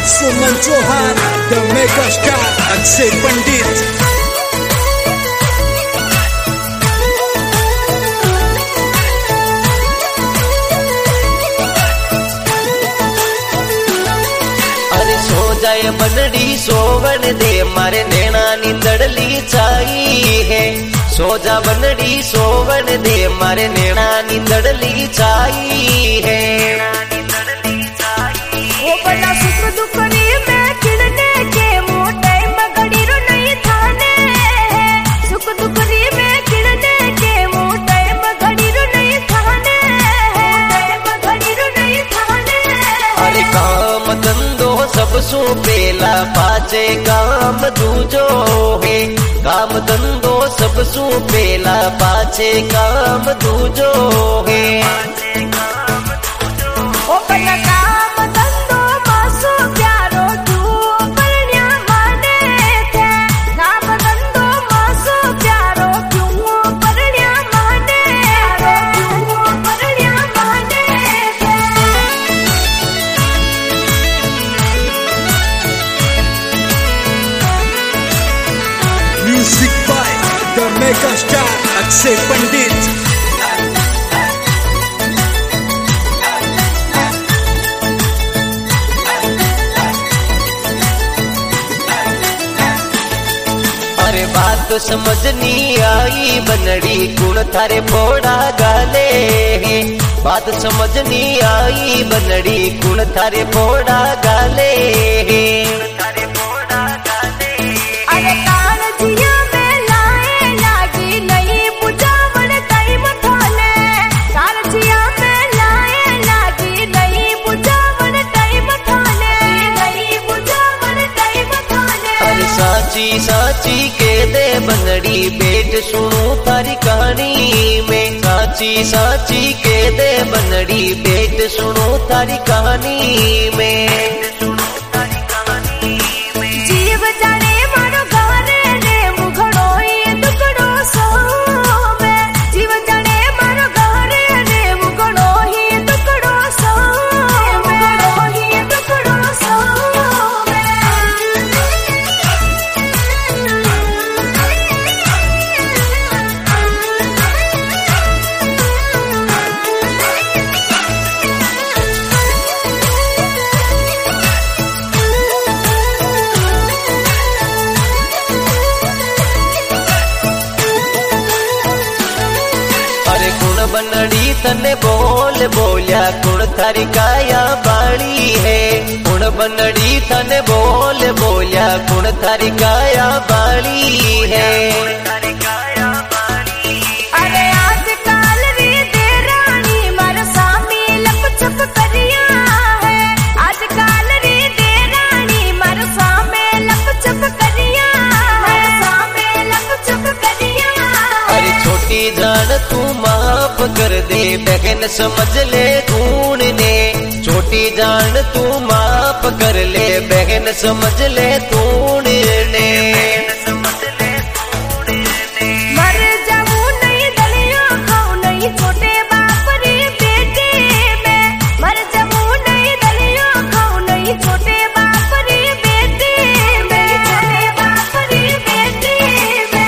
Suman Chauhan the mega star Akshay Pandit. अरे सो जाए बनड़ी सोवन दे मारे नैना नींदड़ली छाई है। सो जा बनड़ी सोवन दे मारे नैना नींदड़ली छाई है। वो बड़ा सुख दुख में खिलने के मोटे मगड़ी रो नहीं थाने। सुख दुख में खिलने के मोटे मगड़ी रो नहीं थाने। मगड़ी रो नहीं थाने। अरे काम धंधो सब सु पेला पाचे काम दूजो है। काम धंधो सब सु पेला पाचे काम दूजो है। ओ बड़ा काम धंधो मासो प्यारो तू परण्या माने थे। काम धंधो मासो प्यारो क्यों परण्या माने। क्यों परण्या माने थे। Music by the mega star Akshay Pandit. अरे बात समझ नहीं आई बनड़ी गुण थारे फोड़ा गाले है। बात समझ नहीं आई बनड़ी गुण थारे फोड़ा गाले है। अरे कान जिया में लाए लागी नहीं बुझावन टाइम थाने। कान जिया में लाए लागी नहीं बुझावन टाइम थाने। नहीं बुझावन टाइम थाने। अरे साची साची के दे बनड़ी बेट सुनू थारी कहानी में। साची साची के दे बनड़ी बेट सुनू थारी कहानी में। जीव जाने मारो गारे रे मुखड़ो ये दुखड़ो सो में। जीव जाने मारो गारे रे मुखड़ो ये दुखड़ो सो में। मुखड़ो ये दुखड़ो सो अरे गुण बनड़ी तने बोल बोलिया गुण थारी काया बाड़ी है। गुण बनड़ी तने बोल बोलिया गुण थारी काया बाड़ी है। अरे आजकल री दे रानी मारा सामी लप छप करिया है। आजकल री दे रानी मारा सामे लप छप करिया है। सामे लप छप करिया। अरे छोटी जान तू माफ कर दे बहन समझ ले गुण ने। छोटी जान तू माफ कर ले बहन समझ ले गुण ने। मर जाऊं नहीं दलिया खाऊं नहीं छोटे बाप री बेटे में। मर जाऊं नहीं दलिया खाऊं नहीं छोटे बाप री बेटे में। छोटे बाप री बेटे में।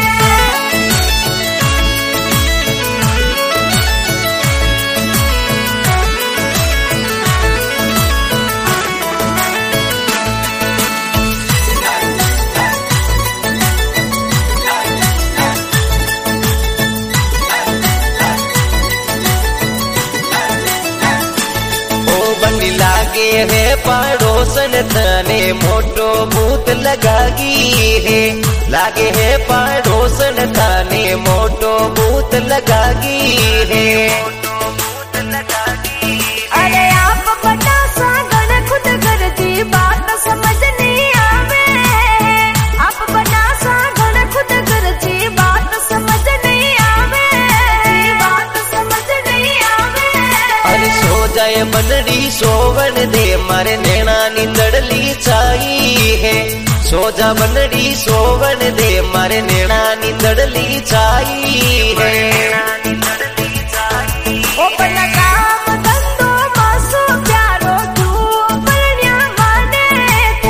बंडी लागे है पड़ोसन थाने मोटो भूत लगागी है। लागे है पड़ोसन थाने मोटो भूत लगागी है। अरे आप बता सागण खुद घर दी बात समझ नहीं आवे। आप बता सागण खुद घर दी बात समझ नहीं आवे। बात समझ नहीं आवे। अरे सो जाए बनड़ी सोवन दे मारे नैना नींदड़ली छाई है। सो जा बनड़ी सोवन दे मारे नैना नींदड़ली छाई है। ओ बड़ा काम धंधो मासो प्यारो तू परण्या माने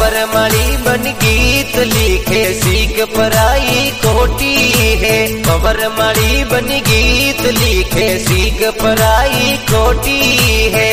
खबर माली बन गीत लिखे सीख पराई कोटी है। खबर माली बन गीत लिखे सीख पराई कोटी है।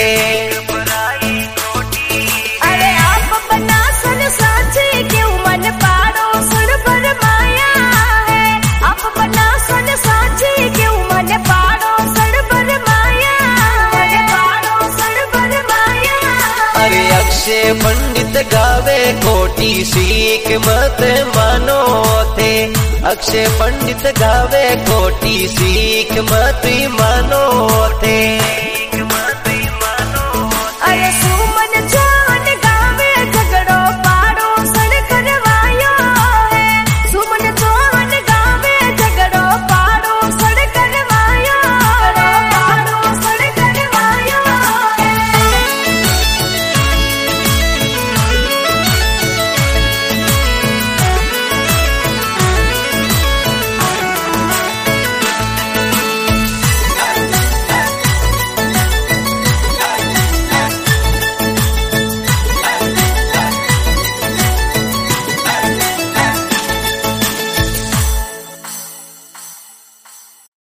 अरे आप बना सुन साचे क्यों मन पाड़ो सुन पर माया है। आप बना सुन साचे क्यों मन पाड़ो सुन पर माया है। पाड़ो सुन पर माया। अरे अक्षय पंडित गावे खोटी सीख मत मानो थे। अक्षय पंडित गावे खोटी सीख मत मानो थे।